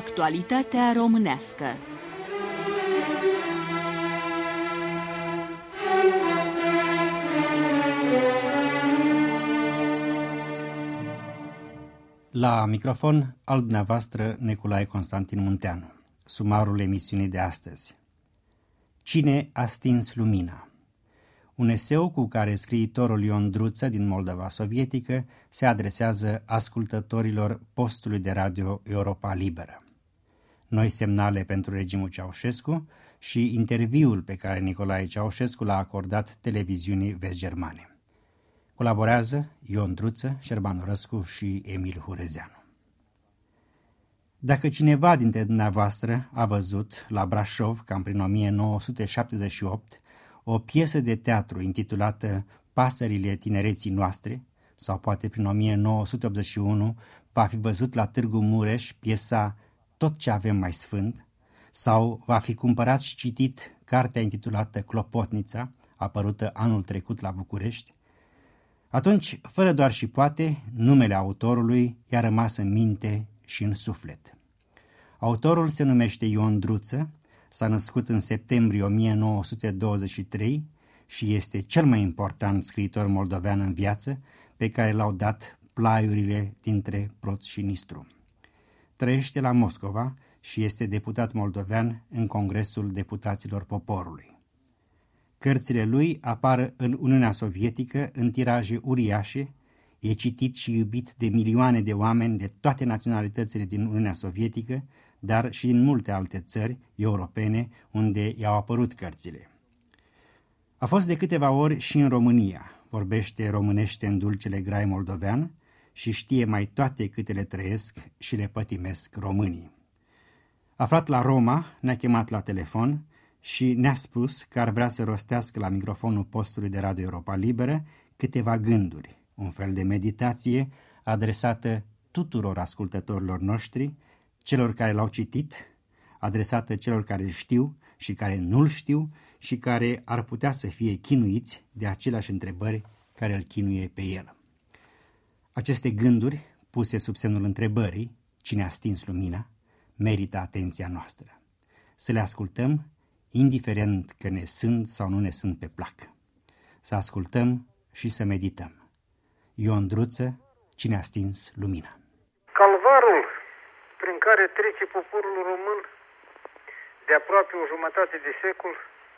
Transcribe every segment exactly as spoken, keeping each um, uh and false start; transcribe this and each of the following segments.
Actualitatea românească. La microfon al dumneavoastră Nicolae Constantin Munteanu. Sumarul emisiunii de astăzi. Cine a stins lumina? Un eseu cu care scriitorul Ion Druță din Moldova Sovietică se adresează ascultătorilor postului de radio Europa Liberă. Noi semnale pentru regimul Ceaușescu și interviul pe care Nicolae Ceaușescu l-a acordat televiziunii vest-germane. Colaborează Ion Druță, Șerban Orăscu și Emil Hurezeanu. Dacă cineva dintre dumneavoastră a văzut la Brașov, cam prin o mie nouă sute șaptezeci și opt, o piesă de teatru intitulată Pasările tinereții noastre, sau poate prin o mie nouă sute optzeci și unu va fi văzut la Târgu Mureș piesa Tot ce avem mai sfânt, sau va fi cumpărat și citit cartea intitulată Clopotnița, apărută anul trecut la București, atunci, fără doar și poate, numele autorului i-a rămas în minte și în suflet. Autorul se numește Ion Druță, s-a născut în septembrie o mie nouă sute douăzeci și trei și este cel mai important scriitor moldovean în viață pe care l-au dat plaiurile dintre Proț și Nistru. Trăiește la Moscova și este deputat moldovean în Congresul Deputaților Poporului. Cărțile lui apar în Uniunea Sovietică în tiraje uriașe, e citit și iubit de milioane de oameni de toate naționalitățile din Uniunea Sovietică, dar și din multe alte țări europene unde i-au apărut cărțile. A fost de câteva ori și în România, vorbește românește în dulcele grai moldovean și știe mai toate câte le trăiesc și le pătimesc românii. Aflat la Roma, ne-a chemat la telefon și ne-a spus că ar vrea să rostească la microfonul postului de Radio Europa Liberă câteva gânduri, un fel de meditație adresată tuturor ascultătorilor noștri, celor care l-au citit, adresată celor care îl știu și care nu-l știu și care ar putea să fie chinuiți de aceleași întrebări care îl chinuie pe el. Aceste gânduri, puse sub semnul întrebării, cine a stins lumina, merită atenția noastră. Să le ascultăm, indiferent că ne sunt sau nu ne sunt pe plac. Să ascultăm și să medităm. Ion Druță, cine a stins lumina? Calvarul prin care trece poporul român de aproape o jumătate de secol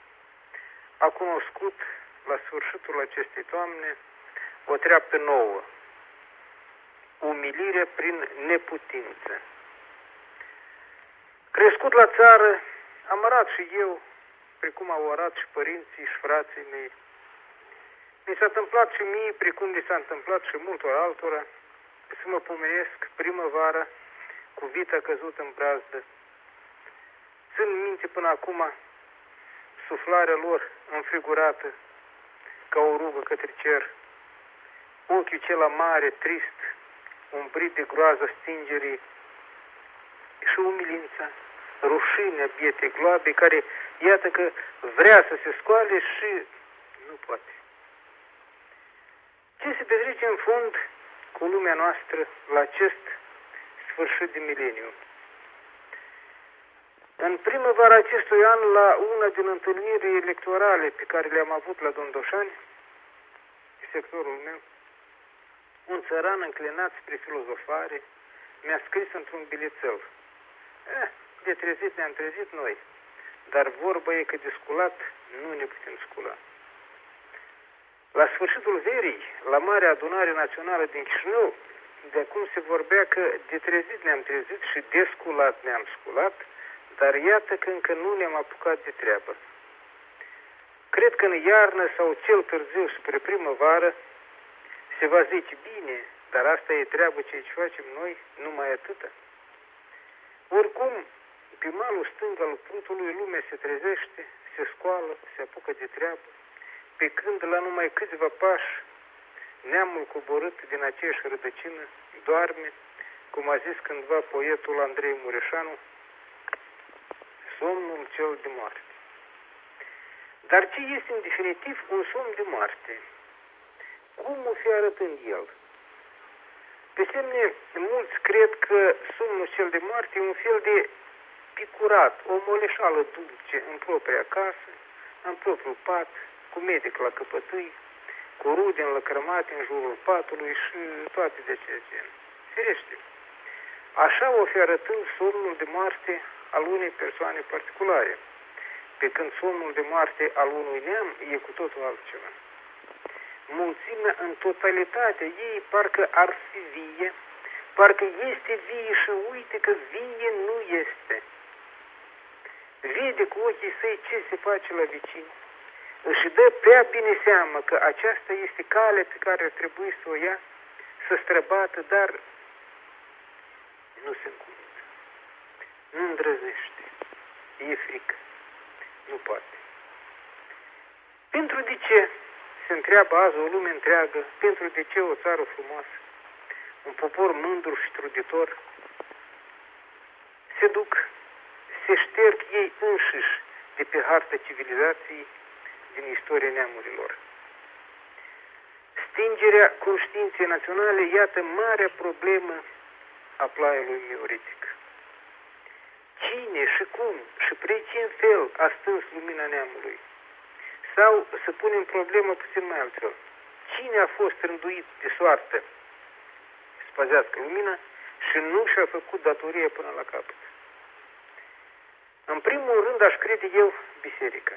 a cunoscut la sfârșitul acestei toamne o treaptă nouă, umilire prin neputință. Crescut la țară, am arat și eu, precum au arat și părinții și frații mei. Mi s-a întâmplat și mie, precum mi s-a întâmplat și multor altora, să mă pomenesc primăvara cu vita căzut în brazdă. Țin minte până acum suflarea lor înfigurată ca o rugă către cer, ochiul cel mare, trist, umbrit de groază stingerii și umilința, rușinea bietei gloabe care, iată că vrea să se scoale și nu poate. Ce se petrece în fond cu lumea noastră la acest sfârșit de mileniu? În primăvara acestui an, la una din întâlnirile electorale pe care le-am avut la Dondoșani, sectorul meu, un țăran înclinat spre filozofare mi-a scris într-un bilețel: eh, de trezit ne-am trezit noi, dar vorba e că de sculat nu ne putem scula. La sfârșitul verii, la Marea Adunare Națională din Chișinău, de acum se vorbea că de trezit ne-am trezit și de sculat ne-am sculat, dar iată că încă nu ne-am apucat de treabă. Cred că în iarnă sau cel târziu spre primăvară se va zice: bine, dar asta e treabă ce aici facem noi, numai atâta. Oricum, pe malul stâng al Prutului lumea se trezește, se scoală, se apucă de treabă, pe când la numai câțiva pași neamul coborât din aceeași rădăcină doarme, cum a zis cândva poetul Andrei Mureșanu, somnul cel de moarte. Dar ce este în definitiv un somn de moarte? Cum o fi arătând el? Pe semne, mulți cred că somnul cel de moarte e un fel de picurat, o moleșală dulce în propria casă, în propriul pat, cu medic la căpătâi, cu rude înlăcrămate în jurul patului și toate de acest gen. Firește, așa o fi arătând somnul de moarte al unei persoane particulare, pe când somnul de moarte al unui neam e cu totul altceva. Mulțimea în totalitatea ei parcă ar fi vie, parcă este vie și uite că vie nu este. Vede cu ochii săi ce se face la vecini, își dă prea bine seamă că aceasta este calea pe care ar trebui să o ia, să străbată, dar nu se încunună, nu îndrăznește, e frică, nu poate. Pentru de ce? Se întreabă azi o lume întreagă, pentru de ce o țară frumoasă, un popor mândru și truditor, se duc, se șterg ei înșiși de pe harta civilizației din istoria neamurilor. Stingerea conștiinței naționale, iată marea problemă a plaiului mioritic. Cine și cum și pre ce în fel a stâns lumina neamului? Sau, să punem problema puțin mai altfel, cine a fost rânduit de soartă să păzească lumina și nu și-a făcut datoria până la capăt? În primul rând aș crede eu biserica.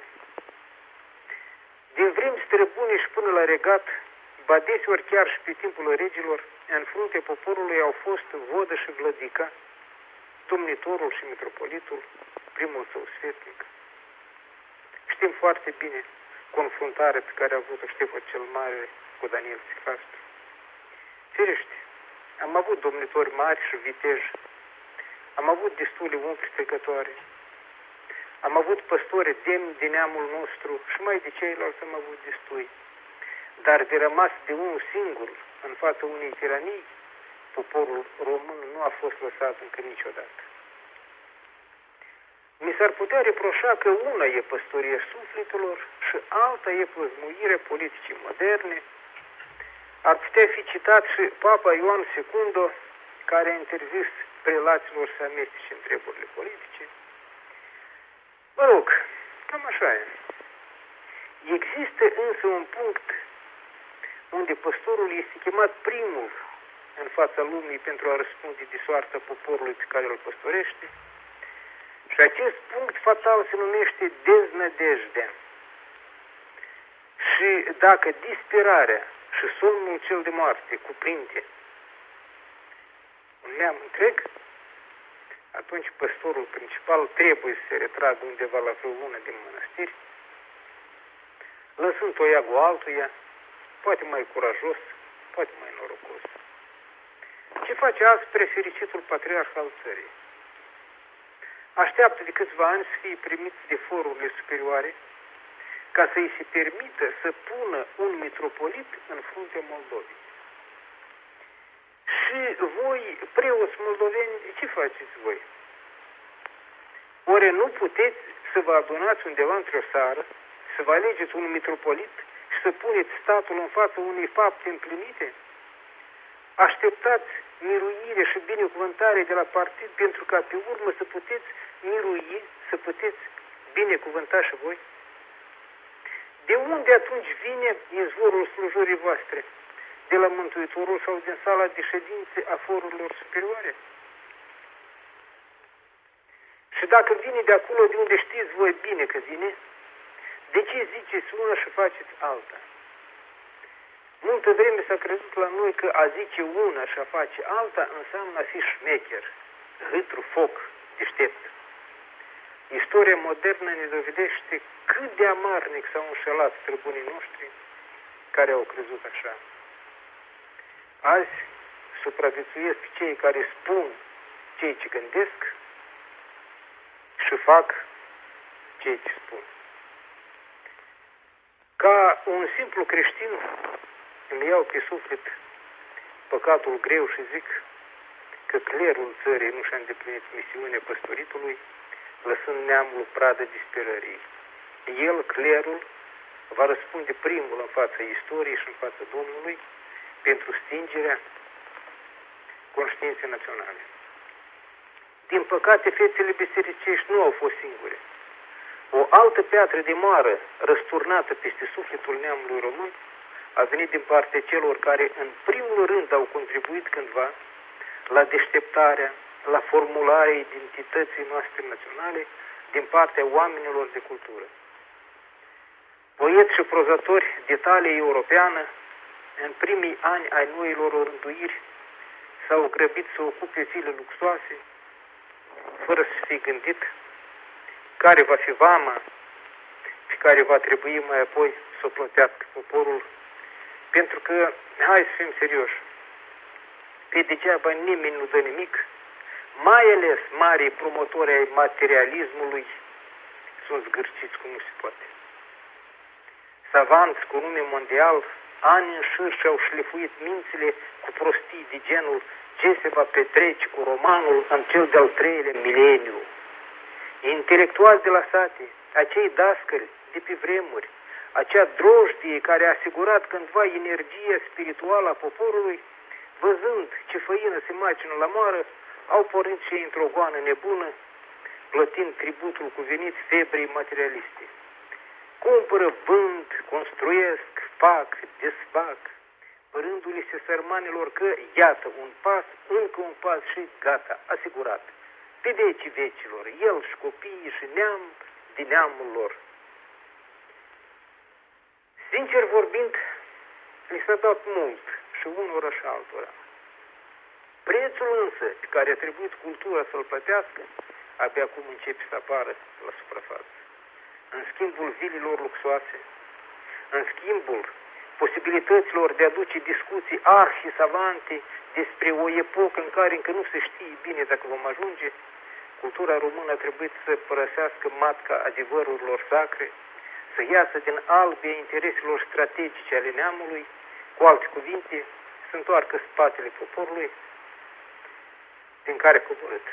Din vremi străbune și până la regat, ba deseori chiar și pe timpul regilor, în fruntea poporului au fost vodă și vlădica, domnitorul și mitropolitul, primul său sfetnic. Știm foarte bine confruntarea pe care a avut-o Ștefan cel Mare cu Daniel Sihastru. Firește, am avut domnitori mari și viteji, am avut destule umpli trecătoare, am avut păstori demni de neamul nostru și mai de ceilalți am avut destui. Dar de rămas de unul singur în fața unei tiranii, poporul român nu a fost lăsat încă niciodată. Mi s-ar putea reproșa că una e păstoria sufletelor și alta e plăzmuirea politicii moderne. Ar putea fi citat și Papa Ioan Secundul, care a interzis prelaților să amestece în treburile politice. Mă rog, cam așa e. Există însă un punct unde păstorul este chemat primul în fața lumii pentru a răspunde de soarta poporului pe care îl păstorește. Și acest punct fatal se numește deznădejdea. Și dacă disperarea și somnul cel de moarte cuprinde un neam întreg, atunci păstorul principal trebuie să se retragă undeva la vreo una din mănăstiri, lăsând o iagul altuia, poate mai curajos, poate mai norocos. Ce face azi prefericitul patriarh al țării? Așteaptă de câțiva ani să fie primit de forurile superioare ca să-i se permită să pună un mitropolit în fruntea Moldovei. Și voi, preoți moldoveni, ce faceți voi? Oare nu puteți să vă adunați undeva într-o seară, să vă alegeți un mitropolit și să puneți statul în fața unei fapte împlinite? Așteptați miruire și binecuvântare de la partid pentru ca pe urmă să puteți mirui, să puteți binecuvânta și voi? De unde atunci vine izvorul slujării voastre? De la Mântuitorul sau din sala de ședințe a forurilor superioare? Și dacă vine de acolo de unde știți voi bine că vine, de ce ziceți una și faceți alta? Multă vreme s-a crezut la noi că a zice una și a face alta înseamnă a fi șmecher, hâtru, foc, deștept. Istoria modernă ne dovedește cât de amarnic s-au înșelat străbunii noștri care au crezut așa. Azi supraviețuiesc cei care spun cei ce gândesc și fac cei ce spun. Ca un simplu creștin îmi iau pe suflet păcatul greu și zic că clerul țării nu și-a îndeplinit misiunea păstoritului, lăsând neamul pradă disperării. El, clerul, va răspunde primul în fața istoriei și în fața Domnului pentru stingerea conștiinței naționale. Din păcate, fețele bisericești nu au fost singure. O altă piatră de moară răsturnată peste sufletul neamului român a venit din partea celor care în primul rând au contribuit cândva la deșteptarea, la formularea identității noastre naționale din partea oamenilor de cultură. Poeți și prozatori de talie europeană, în primii ani ai noilor orânduiri, s-au grăbit să ocupe zile luxoase, fără să fie gândit care va fi vama pe care va trebui mai apoi să o plătească poporul. Pentru că, hai să fim serioși, pe degeaba nimeni nu dă nimic, mai ales marii promotori ai materialismului sunt zgârciți cum nu se poate. Savanți cu nume mondial, ani în șir și-au șlefuit mințile cu prostii de genul ce se va petrece cu romanul în cel de-al treilea mileniu. Intelectuali de la sate, acei dascăli de pe vremuri, acea drojdie care a asigurat cândva energia spirituală a poporului, văzând ce făină se macină la moară, au pornit și ei într-o goană nebună, plătind tributul cuvenit febrii materialiste. Cumpără, vând, construiesc, fac, desfac, părându-le se sărmanilor că, iată, un pas, încă un pas și gata, asigurat. Pe vecii vecilor, el și copiii și neam din neamul lor. Sincer vorbind, li s-a dat mult și unora și altora. Prețul însă pe care a trebuit cultura să-l plătească, abia acum începe să apară la suprafață. În schimbul vililor luxoase, în schimbul posibilităților de a duce discuții arhi-savante despre o epocă în care încă nu se știe bine dacă vom ajunge, cultura română a trebuit să părăsească matca adevărurilor sacre, să iasă din albia intereselor strategice ale neamului, cu alte cuvinte, să întoarcă spatele poporului din care a coborât.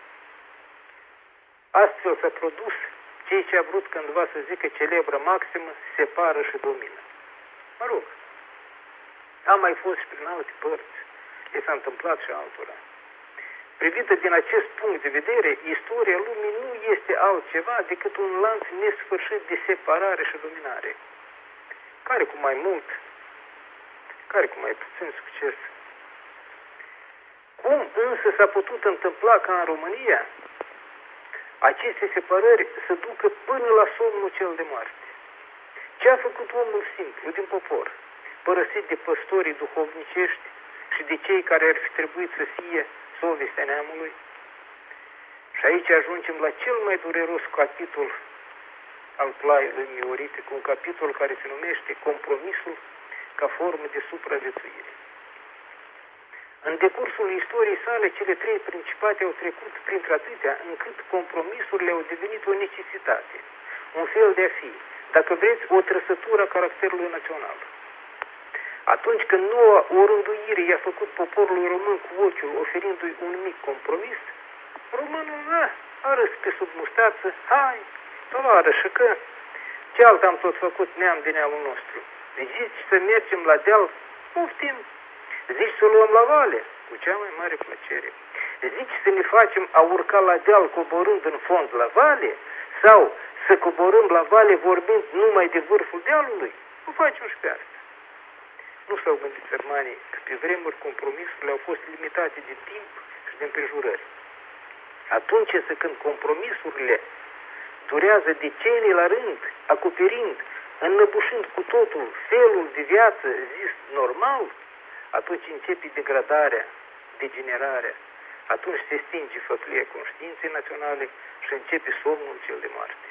Astfel s-a produs ceea ce a vrut cândva să zică celebră maximă, separă și domină. Mă rog, a mai fost și prin alte părți, ce s-a întâmplat și altora. Privită din acest punct de vedere, istoria lumii nu este altceva decât un lanț nesfârșit de separare și dominare, care cu mai mult, care cu mai puțin succes. Cum însă s-a putut întâmpla ca în România aceste separări să ducă până la somnul cel de moarte? Ce a făcut omul simplu din popor, părăsit de păstorii duhovnicești și de cei care ar fi trebuit să fie sovestea neamului? Și aici ajungem la cel mai dureros capitol al plaiei lui Miorite, cu un capitol care se numește compromisul ca formă de supraviețuire. În decursul istoriei sale, cele trei principate au trecut printre atâtea, încât compromisurile au devenit o necesitate, un fel de a fi, dacă vreți, o trăsătură a caracterului național. Atunci când noua orânduire i-a făcut poporului român cu ochiul, oferindu-i un mic compromis, românul a, a râs pe sub mustață, hai, tovarășă, că ce alt am tot făcut neam de neamul nostru? Zici să mergem la deal? Poftim. Zici să luăm la vale? Cu cea mai mare plăcere. Zici să ne facem a urca la deal coborând în fond la vale? Sau să coborâm la vale vorbind numai de vârful dealului? O facem și pe asta. Nu s-au gândit sărmanii că pe vremuri compromisurile au fost limitate de timp și de împrejurări. Atunci însă când compromisurile durează decenii la rând, acoperind, înnăbușind cu totul felul de viață zis normal, atunci începe degradarea, degenerarea, atunci se stinge făclia conștiinței naționale și începe somnul cel de moarte.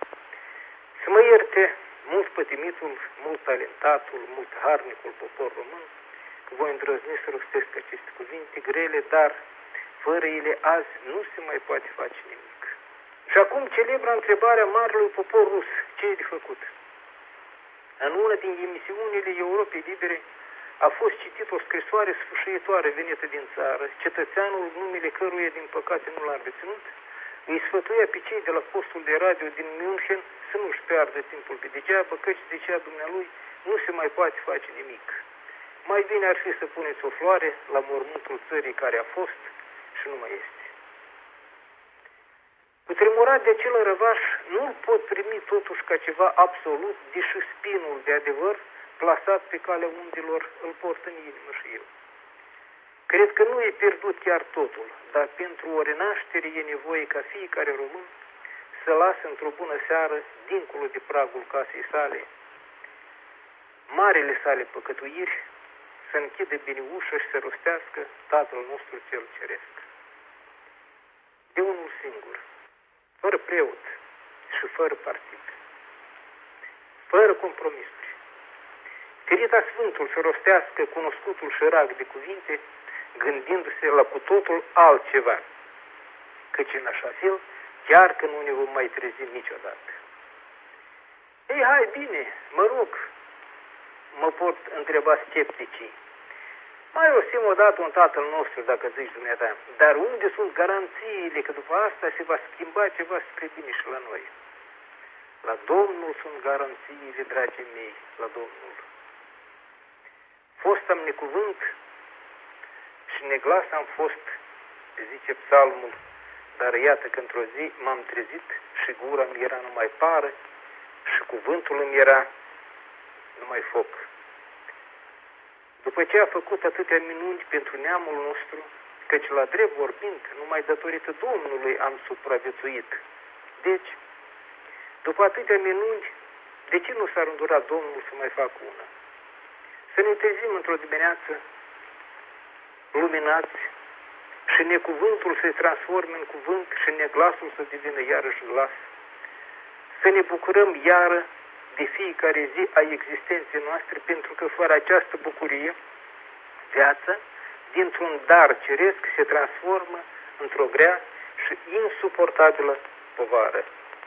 Să mă ierte mult pătimitul, mult talentatul, mult harnicul popor român, că voi îndrăzni să rostesc aceste cuvinte grele, dar fără ele azi nu se mai poate face nimic. Și acum celebra întrebarea marelui popor rus, ce e de făcut? În una din emisiunile Europei Libere a fost citit o scrisoare sfâșietoare venită din țară, cetățeanul numele căruia din păcate nu l-a reținut, îi sfătuia pe cei de la postul de radio din München să nu-și piardă timpul pe degeaba, căci, zicea dumnealui, nu se mai poate face nimic. mai bine ar fi să puneți o floare la mormântul țării care a fost și nu mai este. Cutremurat de acel răvaș, nu-l pot primi totuși ca ceva absolut, deși spinul de adevăr plasat pe calea undilor îl port în inimă și eu. Cred că nu e pierdut chiar totul, dar pentru o renaștere e nevoie ca fiecare român să lasă într-o bună seară, dincolo de pragul casei sale, marele sale păcătuiri, să închidă bine ușa și să rostească Tatăl nostru cel Ceresc. De unul singur, fără preot și fără partid, fără compromisuri. Tirita Sfântul să rostească cunoscutul șărac de cuvinte, gândindu-se la cu totul altceva, căci în așa fel, chiar că nu ne vom mai trezi niciodată. Ei, hai, bine, mă rog, mă pot întreba scepticii. Mai rosim odată un Tatăl nostru, dacă zici dumneata, dar unde sunt garanțiile că după asta se va schimba ceva spre bine și la noi? La Domnul sunt garanțiile, dragii mei, la Domnul. Fost am necuvânt și neglas am fost, zice psalmul, dar iată că într-o zi m-am trezit și gura mi era numai pară și cuvântul îmi era numai foc. După ce a făcut atâtea minuni pentru neamul nostru, căci la drept vorbind, numai datorită Domnului am supraviețuit. Deci, după atâtea minuni, de ce nu s-ar îndura Domnul să mai facă una? Să ne trezim într-o dimineață, luminați, și necuvântul se transforme în cuvânt și neglasul să devină iarăși glas. Să ne bucurăm iară de fiecare zi a existenței noastre, pentru că fără această bucurie, viața, dintr-un dar ceresc, se transformă într-o grea și insuportabilă povară.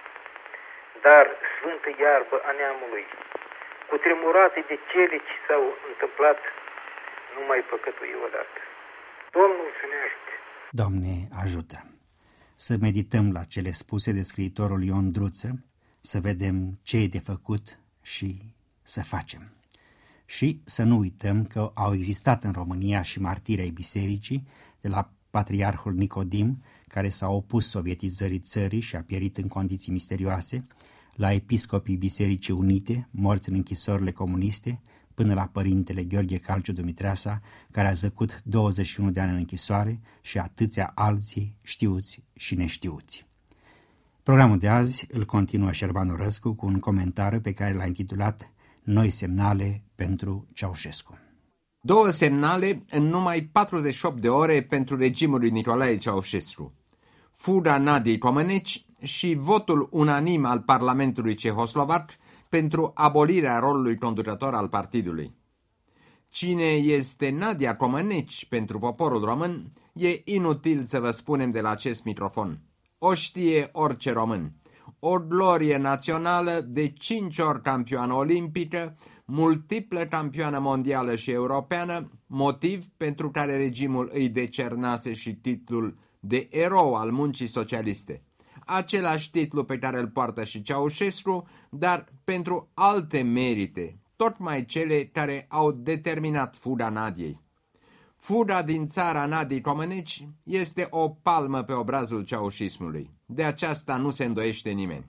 Dar sfântă iarbă a neamului, cutremurate de cele ce s-au întâmplat, nu mai păcătui odată. Domnul să ne ajute. Doamne, ajută! Să medităm la cele spuse de scriitorul Ion Druță, să vedem ce e de făcut și să facem. Și să nu uităm că au existat în România și martiri ai bisericii, de la patriarhul Nicodim, care s-a opus sovietizării țării și a pierit în condiții misterioase, la episcopii Bisericii Unite, morți în închisorile comuniste, până la părintele Gheorghe Calciu Dumitreasa, care a zăcut douăzeci și unu de ani în închisoare, și atâția alții știuți și neștiuți. Programul de azi îl continuă Șerban Orăscu cu un comentariu pe care l-a intitulat Noi semnale pentru Ceaușescu. Două semnale în numai patruzeci și opt de ore pentru regimul lui Nicolae Ceaușescu. Fuga Nadiei Comăneci și votul unanim al Parlamentului Cehoslovac pentru abolirea rolului conducător al partidului. Cine este Nadia Comăneci pentru poporul român, e inutil să vă spunem de la acest microfon. O știe orice român. O glorie națională, de cinci ori campioană olimpică, multiplă campioană mondială și europeană, motiv pentru care regimul îi decernase și titlul de erou al muncii socialiste. Același titlu pe care îl poartă și Ceaușescu, dar pentru alte merite, tocmai cele care au determinat fuga Nadiei. Fuga din țara Nadiei Comăneci este o palmă pe obrazul ceaușismului. De aceasta nu se îndoiește nimeni.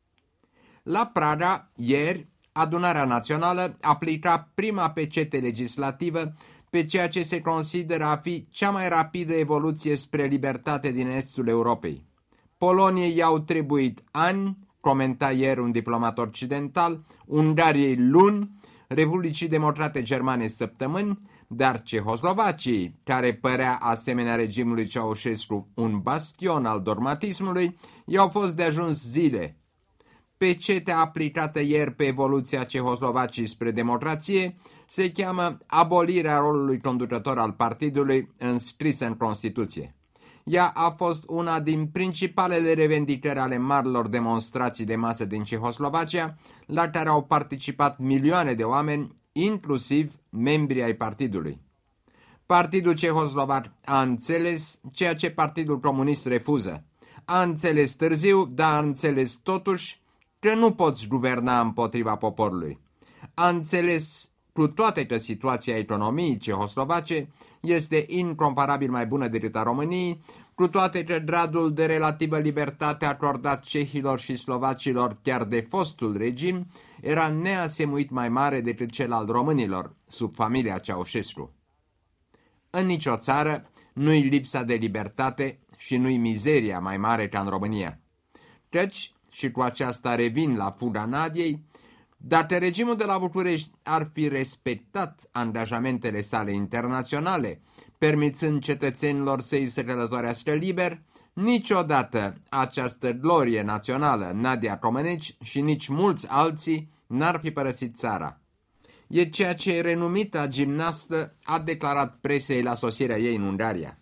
La Praga, ieri, Adunarea Națională aplica prima pecete legislativă pe ceea ce se consideră a fi cea mai rapidă evoluție spre libertate din estul Europei. Poloniei i-au trebuit ani, comenta ieri un diplomat occidental, Ungariei luni, Republicii Democrate Germane săptămâni, dar Cehoslovacii, care părea asemenea regimului Ceaușescu un bastion al dogmatismului, i-au fost de ajuns zile. Pecetea aplicată ieri pe evoluția Cehoslovacii spre democrație se cheamă abolirea rolului conducător al partidului înscrisă în Constituție. Ea a fost una din principalele revendicări ale marilor demonstrații de masă din Cehoslovacia, la care au participat milioane de oameni, inclusiv membrii ai partidului. Partidul Cehoslovac a înțeles ceea ce Partidul Comunist refuză. A înțeles târziu, dar a înțeles totuși că nu poți guverna împotriva poporului. A înțeles cu toate că situația economiei cehoslovace este incomparabil mai bună decât a României, cu toate că gradul de relativă libertate acordat cehilor și slovacilor chiar de fostul regim era neasemuit mai mare decât cel al românilor, sub familia Ceaușescu. În nicio țară nu-i lipsa de libertate și nu-i mizeria mai mare ca în România. Căci, și cu aceasta revin la fuga Nadiei, dacă regimul de la București ar fi respectat angajamentele sale internaționale, permițând cetățenilor să-i se călătorească liber, niciodată această glorie națională, Nadia Comăneci, și nici mulți alții n-ar fi părăsit țara. E ceea ce renumita gimnastă a declarat presei la sosirea ei în Ungaria.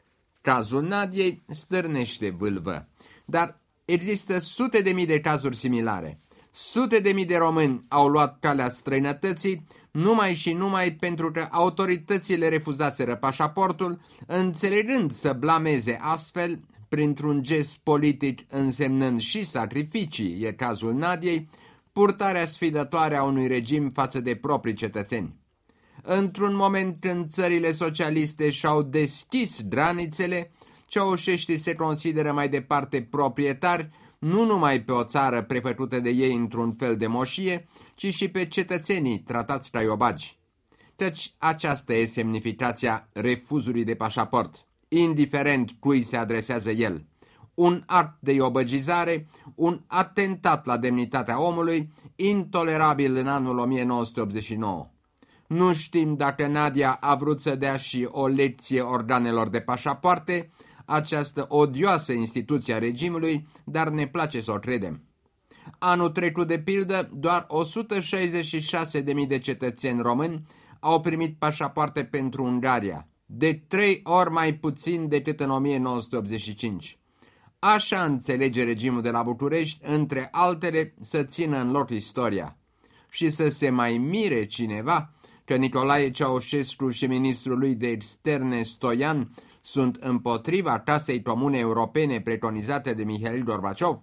Cazul Nadiei stârnește vâlvă, dar există sute de mii de cazuri similare. Sute de mii de români au luat calea străinătății numai și numai pentru că autoritățile refuzaseră pașaportul, înțelegând să blameze astfel, printr-un gest politic însemnând și sacrificii, e cazul Nadiei, purtarea sfidătoare a unui regim față de proprii cetățeni. Într-un moment când țările socialiste și-au deschis granițele, ceaușeștii se consideră mai departe proprietari, nu numai pe o țară prefăcută de ei într-un fel de moșie, ci și pe cetățenii tratați ca iobagi. Căci aceasta e semnificația refuzului de pașaport, indiferent cui se adresează el. Un act de iobăgizare, un atentat la demnitatea omului, intolerabil în anul o mie nouă sute optzeci și nouă. Nu știm dacă Nadia a vrut să dea și o lecție organelor de pașapoarte, această odioasă instituție a regimului, dar ne place să o credem. Anul trecut, de pildă, doar o sută șaizeci și șase de mii de cetățeni români au primit pașapoarte pentru Ungaria, de trei ori mai puțin decât în o mie nouă sute optzeci și cinci. Așa înțelege regimul de la București, între altele, să țină în loc istoria. Și să se mai mire cineva că Nicolae Ceaușescu și ministrul lui de externe Stoian sunt împotriva Casei Comune Europene preconizate de Mihail Gorbaciov?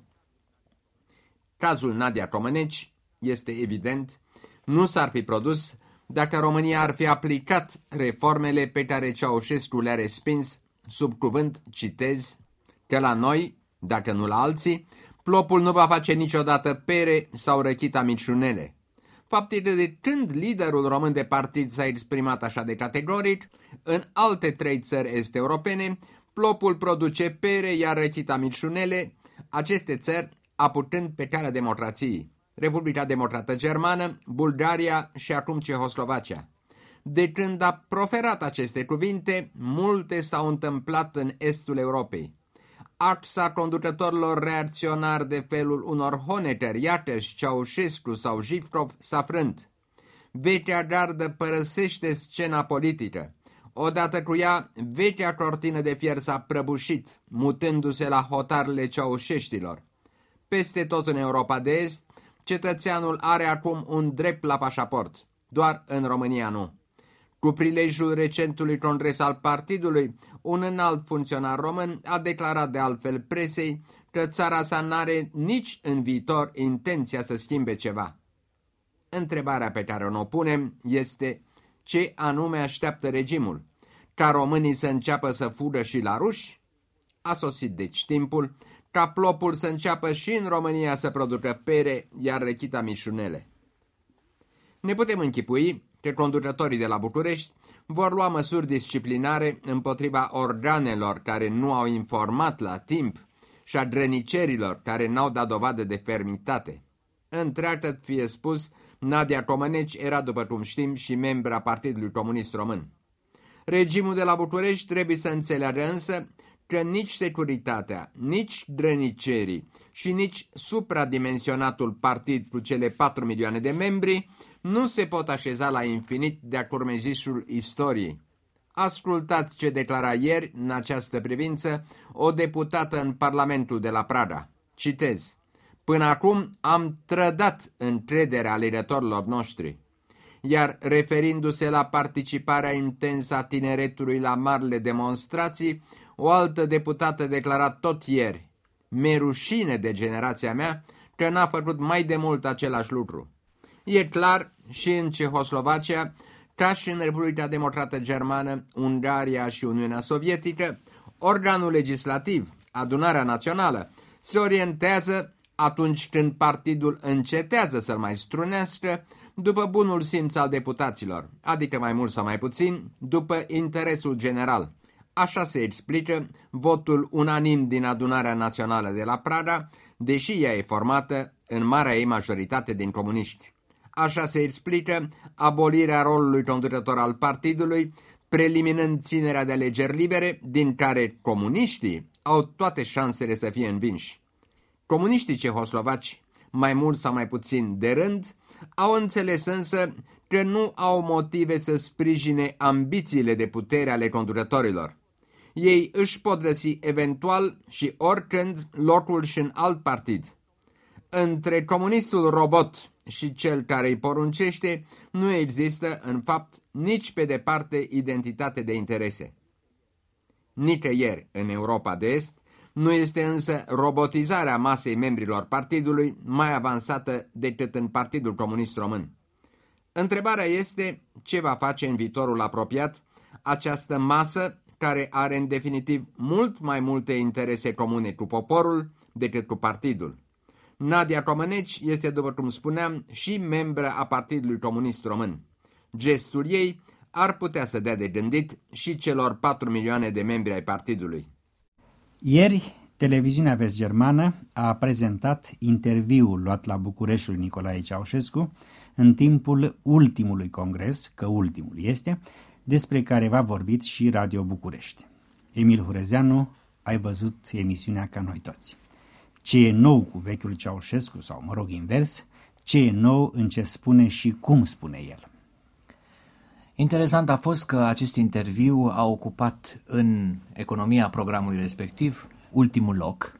Cazul Nadia Comăneci este evident, nu s-ar fi produs dacă România ar fi aplicat reformele pe care Ceaușescu le-a respins sub cuvânt, citez, că la noi, dacă nu la alții, plopul nu va face niciodată pere sau răchita micșunele. Fapt este de când liderul român de partid s-a exprimat așa de categoric, în alte trei țări est europene, plopul produce pere, iar răchita micșunele, aceste țări apucând pe calea democrației, Republica Democrată Germană, Bulgaria și acum Cehoslovacia. De când a proferat aceste cuvinte, multe s-au întâmplat în estul Europei. Axa conducătorilor reacționari de felul unor Honecker, Iateș, Ceaușescu sau Jivkov s-a frânt. Vechea gardă părăsește scena politică. Odată cu ea, vechea cortină de fier s-a prăbușit, mutându-se la hotarele ceaușeștilor. Peste tot în Europa de Est, cetățeanul are acum un drept la pașaport, doar în România nu. Cu prilejul recentului congres al partidului, un înalt funcționar român a declarat de altfel presei că țara sa n-are nici în viitor intenția să schimbe ceva. Întrebarea pe care o punem este ce anume așteaptă regimul? Ca românii să înceapă să fugă și la ruși? A sosit deci timpul ca plopul să înceapă și în România să producă pere, iar rechita mișunele. Ne putem închipui că conducătorii de la București vor lua măsuri disciplinare împotriva organelor care nu au informat la timp și a grănicerilor care n-au dat dovadă de fermitate. Întreagăt fie spus, Nadia Comăneci era, după cum știm, și membra Partidului Comunist Român. Regimul de la București trebuie să înțeleagă însă că nici securitatea, nici grănicerii și nici supradimensionatul partid cu cele patru milioane de membri nu se pot așeza la infinit de-a curmezișul istoriei. Ascultați ce declara ieri în această privință o deputată în Parlamentul de la Praga. Citez: până acum am trădat încrederea alegătorilor noștri. Iar referindu-se la participarea intensă a tineretului la marile demonstrații, o altă deputată declara tot ieri: mi-e rușine de generația mea că n-a făcut mai de mult același lucru. E clar și în Cehoslovacia, ca și în Republica Democrată Germană, Ungaria și Uniunea Sovietică, organul legislativ, Adunarea Națională, se orientează atunci când partidul încetează să-l mai strunească după bunul simț al deputaților, adică mai mult sau mai puțin după interesul general. Așa se explică votul unanim din Adunarea Națională de la Praga, deși ea e formată în marea ei majoritate din comuniști. Așa se explică abolirea rolului conducător al partidului, preliminând ținerea de alegeri libere, din care comuniștii au toate șansele să fie învinși. Comuniștii cehoslovaci, mai mult sau mai puțin de rând, au înțeles însă că nu au motive să sprijine ambițiile de putere ale conducătorilor. Ei își pot găsi eventual și oricând locul și în alt partid. Între comunistul robot și cel care îi poruncește nu există, în fapt, nici pe departe identitate de interese. Nicăieri în Europa de Est nu este însă robotizarea masei membrilor partidului mai avansată decât în Partidul Comunist Român. Întrebarea este ce va face în viitorul apropiat această masă care are în definitiv mult mai multe interese comune cu poporul decât cu partidul. Nadia Comăneci este, după cum spuneam, și membră a Partidului Comunist Român. Gestul ei ar putea să dea de gândit și celor patru milioane de membri ai partidului. Ieri, televiziunea vest-germană a prezentat interviul luat la București lui Nicolae Ceaușescu în timpul ultimului congres, că ultimul este, despre care v-a vorbit și Radio București. Emil Hurezeanu, ai văzut emisiunea ca noi toți. Ce e nou cu vechiul Ceaușescu, sau mă rog invers, ce e nou în ce spune și cum spune el. Interesant a fost că acest interviu a ocupat în economia programului respectiv ultimul loc,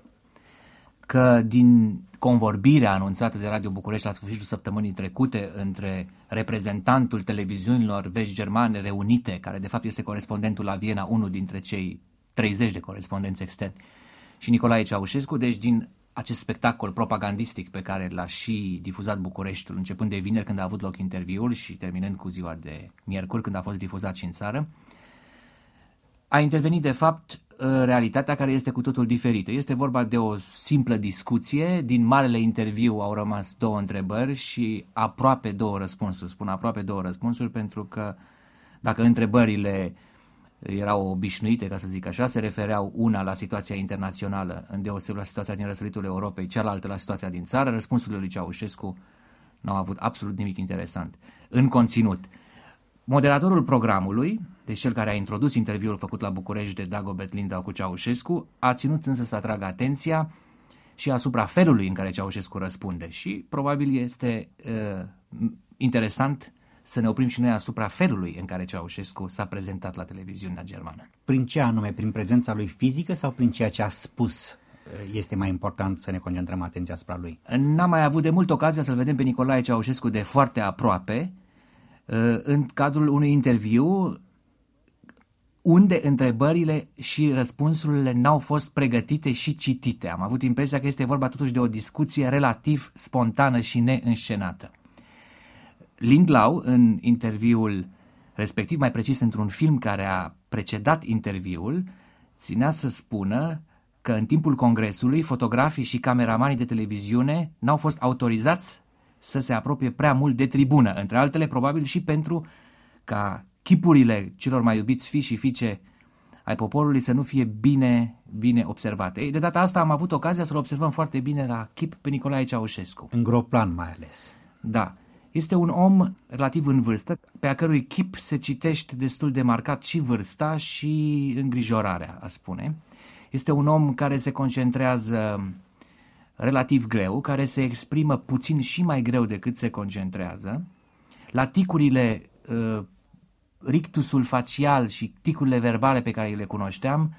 că din convorbirea anunțată de Radio București la sfârșitul săptămânii trecute între reprezentantul televiziunilor vești-germane reunite, care de fapt este corespondentul la Viena, unul dintre cei treizeci de corespondenți externi, și Nicolae Ceaușescu, deci din acest spectacol propagandistic pe care l-a și difuzat Bucureștiul, începând de vineri când a avut loc interviul și terminând cu ziua de miercuri când a fost difuzat și în țară, a intervenit de fapt realitatea care este cu totul diferită. Este vorba de o simplă discuție, din marele interviu au rămas două întrebări și aproape două răspunsuri. Spun aproape două răspunsuri pentru că dacă întrebările erau obișnuite, ca să zic așa, se refereau una la situația internațională, îndeoseb la situația din răsăritul Europei, cealaltă la situația din țară, răspunsurile lui Ceaușescu n-au avut absolut nimic interesant. În conținut, moderatorul programului, deci cel care a introdus interviul făcut la București de Dagobert Lindau cu Ceaușescu, a ținut însă să atragă atenția și asupra felului în care Ceaușescu răspunde și probabil este uh, interesant să ne oprim și noi asupra felului în care Ceaușescu s-a prezentat la televiziunea germană. Prin ce anume? Prin prezența lui fizică sau prin ceea ce a spus? Este mai important să ne concentrăm atenția asupra lui. N-am mai avut de mult ocazia să-l vedem pe Nicolae Ceaușescu de foarte aproape, în cadrul unui interviu unde întrebările și răspunsurile n-au fost pregătite și citite. Am avut impresia că este vorba totuși de o discuție relativ spontană și neînscenată. Lindau, în interviul respectiv, mai precis într-un film care a precedat interviul, ținea să spună că în timpul congresului fotografii și cameramanii de televiziune n-au fost autorizați să se apropie prea mult de tribună, între altele probabil și pentru ca chipurile celor mai iubiți fii și fiice ai poporului să nu fie bine, bine observate. Ei, de data asta am avut ocazia să-l observăm foarte bine la chip pe Nicolae Ceaușescu. În gros plan mai ales. Da. Este un om relativ în vârstă, pe a cărui chip se citește destul de marcat și vârsta și îngrijorarea, a spune. Este un om care se concentrează relativ greu, care se exprimă puțin și mai greu decât se concentrează. La ticurile, uh, rictusul facial și ticurile verbale pe care le cunoșteam,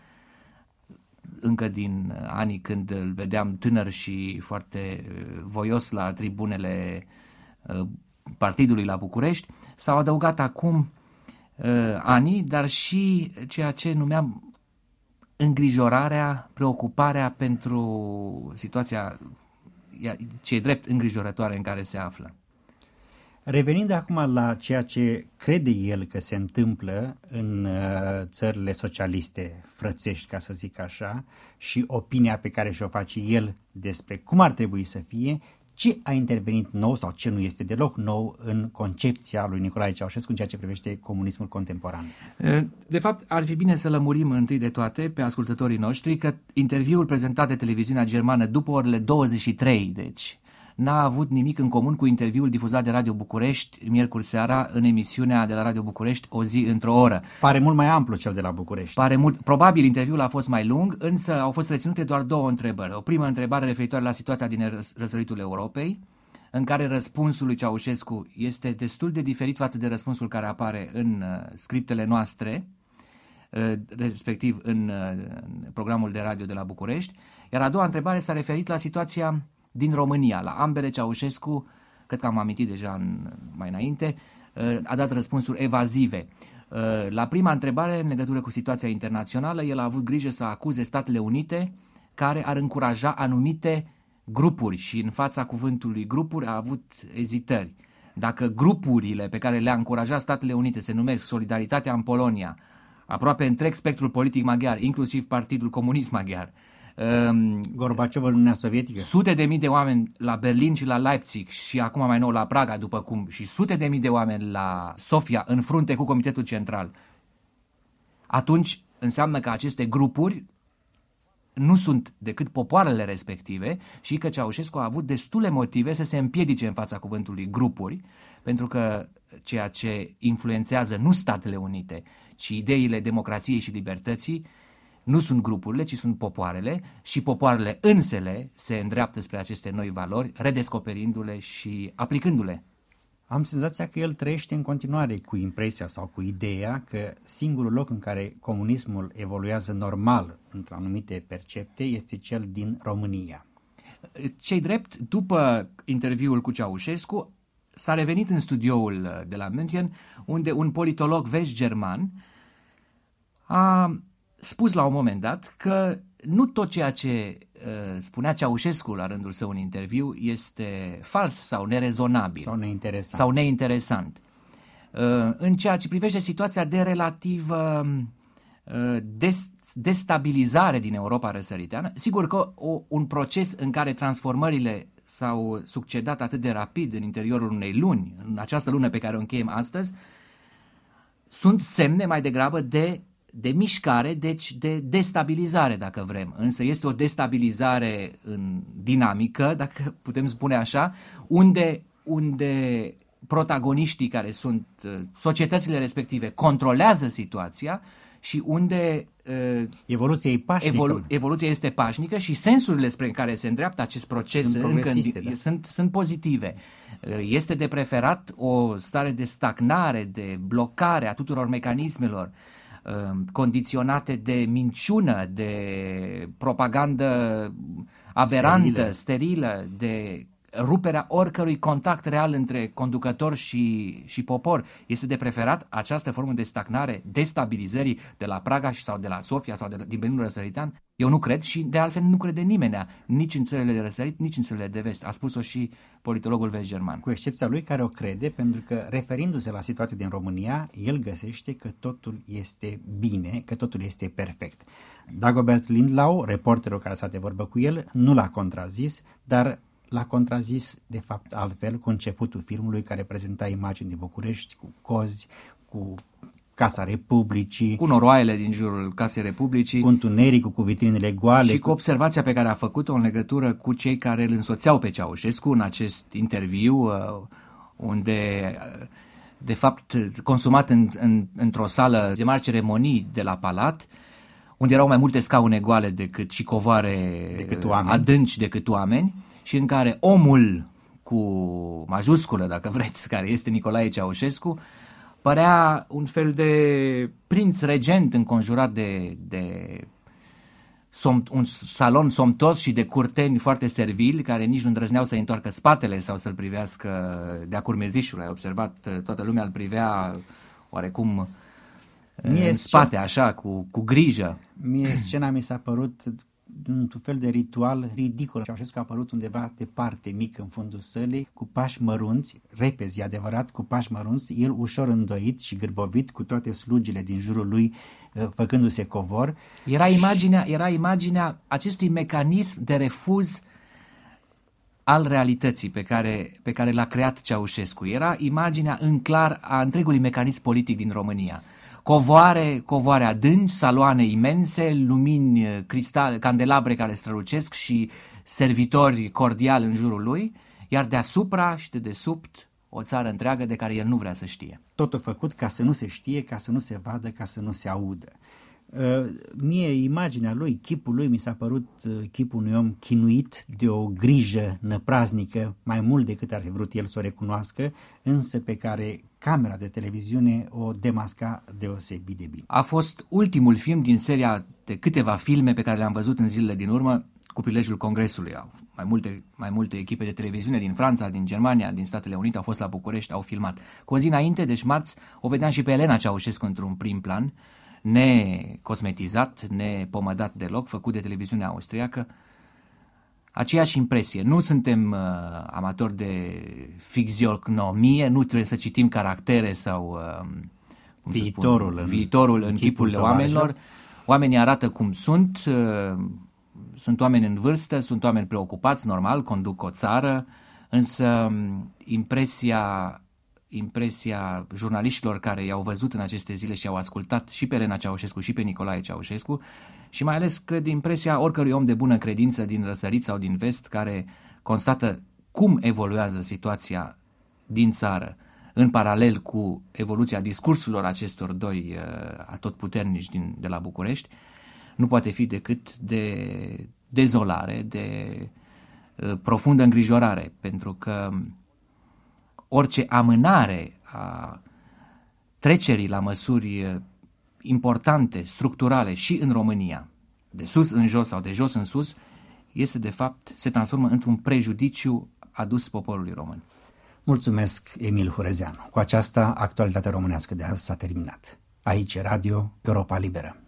încă din anii când îl vedeam tânăr și foarte voios la tribunele uh, partidului la București, s-au adăugat acum uh, anii, dar și ceea ce numeam îngrijorarea, preocuparea pentru situația ce e drept îngrijorătoare în care se află. Revenind acum la ceea ce crede el că se întâmplă în uh, țările socialiste frățești, ca să zic așa, și opinia pe care și-o face el despre cum ar trebui să fie, ce a intervenit nou sau ce nu este deloc nou în concepția lui Nicolae Ceaușescu în ceea ce privește comunismul contemporan? De fapt, ar fi bine să lămurim întâi de toate pe ascultătorii noștri că interviul prezentat de televiziunea germană după orele douăzeci și trei, deci n-a avut nimic în comun cu interviul difuzat de Radio București miercuri seara în emisiunea de la Radio București O zi într-o oră. Pare mult mai amplu cel de la București. Pare mult, probabil interviul a fost mai lung, însă au fost reținute doar două întrebări. O primă întrebare referitoare la situația din răsăritul Europei, în care răspunsul lui Ceaușescu este destul de diferit față de răspunsul care apare în uh, scriptele noastre, uh, respectiv în, uh, în programul de radio de la București, iar a doua întrebare s-a referit la situația din România. La ambele Ceaușescu, cred că am amintit deja în, mai înainte, a dat răspunsuri evazive. La prima întrebare, în legătură cu situația internațională, el a avut grijă să acuze Statele Unite care ar încuraja anumite grupuri și în fața cuvântului grupuri a avut ezitări. Dacă grupurile pe care le-a încurajat Statele Unite se numesc Solidaritatea în Polonia, aproape întreg spectrul politic maghiar, inclusiv Partidul Comunist Maghiar, Gorbaciov în Uniunea Sovietică, sute de mii de oameni la Berlin și la Leipzig și acum mai nou la Praga, după cum, și sute de mii de oameni la Sofia în frunte cu Comitetul Central, atunci înseamnă că aceste grupuri nu sunt decât popoarele respective și că Ceaușescu a avut destule motive să se împiedice în fața cuvântului grupuri, pentru că ceea ce influențează nu Statele Unite, ci ideile democrației și libertății, nu sunt grupurile, ci sunt popoarele și popoarele însele se îndreaptă spre aceste noi valori, redescoperindu-le și aplicându-le. Am senzația că el trăiește în continuare cu impresia sau cu ideea că singurul loc în care comunismul evoluează normal într-o anumite percepte este cel din România. Cei drept, după interviul cu Ceaușescu, s-a revenit în studioul de la München, unde un politolog vest-german a spus la un moment dat că nu tot ceea ce uh, spunea Ceaușescu la rândul său în interviu este fals sau nerezonabil sau neinteresant. Sau neinteresant. Uh, în ceea ce privește situația de relativă uh, des, destabilizare din Europa răsăriteană, sigur că o, un proces în care transformările s-au succedat atât de rapid în interiorul unei luni, în această lună pe care o încheiem astăzi, sunt semne mai degrabă de de mișcare, deci de destabilizare, dacă vrem. Însă este o destabilizare în dinamică, dacă putem spune așa, unde, unde protagoniștii care sunt societățile respective controlează situația și unde uh, evoluția e pașnică. Evolu- evoluția este pașnică și sensurile spre care se îndreaptă acest proces sunt, încă, da. sunt, sunt pozitive. Este de preferat o stare de stagnare, de blocare a tuturor mecanismelor condiționate de minciună, de propagandă aberantă, sterilă, sterilă de ruperea oricărui contact real între conducător și, și popor. Este de preferat această formă de stagnare, destabilizării de la Praga sau de la Sofia sau de la, din Berlinul răsăritean? Eu nu cred și de altfel nu crede nimenea, nici în țările de răsărit, nici în țările de vest. A spus-o și politologul vest-german. Cu excepția lui care o crede, pentru că referindu-se la situația din România, el găsește că totul este bine, că totul este perfect. Dagobert Lindlau, reporterul care s-a de vorbă cu el, nu l-a contrazis, dar l-a contrazis, de fapt, altfel, cu începutul filmului care prezenta imagini de București, cu cozi, cu Casa Republicii, cu noroaiele din jurul Casei Republicii, cu întunericul, cu vitrinele goale. Și cu observația pe care a făcut-o în legătură cu cei care îl însoțeau pe Ceaușescu în acest interviu, unde, de fapt, consumat în, în, într-o sală de mari ceremonii de la Palat, unde erau mai multe scaune goale decât și covoare decât oameni. adânci decât oameni, și în care omul cu majusculă, dacă vreți, care este Nicolae Ceaușescu, părea un fel de prinț regent înconjurat de, de som, un salon somtos și de curteni foarte servili, care nici nu îndrăzneau să-i întoarcă spatele sau să-l privească de-a curmezișul. Ai observat, toată lumea îl privea oarecum mie în spate, scena, așa, cu, cu grijă. Mie scena mi s-a părut într-un fel de ritual ridicol. Ceaușescu a apărut undeva departe, mic, în fundul sălii, cu pași mărunți, repezi, e adevărat, cu pași mărunți, el ușor îndoit și gârbovit, cu toate slugile din jurul lui, făcându-se covor. Era imaginea, era imaginea acestui mecanism de refuz al realității pe care, pe care l-a creat Ceaușescu. Era imaginea în clar a întregului mecanism politic din România. Covoare, covoare adânci, saloane imense, lumini, cristale, candelabre care strălucesc și servitori cordiali în jurul lui, iar deasupra și de desubt o țară întreagă de care el nu vrea să știe. Totul făcut ca să nu se știe, ca să nu se vadă, ca să nu se audă. Uh, mie imaginea lui, chipul lui mi s-a părut uh, chipul unui om chinuit de o grijă năpraznică mai mult decât ar fi vrut el să o recunoască, însă pe care camera de televiziune o demasca deosebit de bine. A fost ultimul film din seria de câteva filme pe care le-am văzut în zilele din urmă cu prilejul Congresului. Mai multe, mai multe echipe de televiziune din Franța, din Germania, din Statele Unite au fost la București, au filmat. Cu o zi înainte, deci marți, o vedeam și pe Elena Ceaușescu într-un prim plan, necosmetizat, nepomădat deloc, făcut de televiziunea austriacă. Aceeași impresie. Nu suntem uh, amatori de fizionomie, nu trebuie să citim caractere sau uh, cum viitorul, spun, în, viitorul în chipurile oamenilor. Oamenii arată cum sunt, uh, sunt oameni în vârstă, sunt oameni preocupați, normal, conduc o țară, însă impresia... impresia jurnaliștilor care i-au văzut în aceste zile și i-au ascultat și pe Elena Ceaușescu și pe Nicolae Ceaușescu și mai ales, cred, impresia oricărui om de bună credință din răsărit sau din vest care constată cum evoluează situația din țară în paralel cu evoluția discursurilor acestor doi uh, atotputernici din, de la București, nu poate fi decât de dezolare, de uh, profundă îngrijorare, pentru că orice amânare a trecerii la măsuri importante, structurale și în România, de sus în jos sau de jos în sus, este de fapt, se transformă într-un prejudiciu adus poporului român. Mulțumesc, Emil Hurezeanu. Cu aceasta, actualitatea românească de azi s-a terminat. Aici Radio Europa Liberă.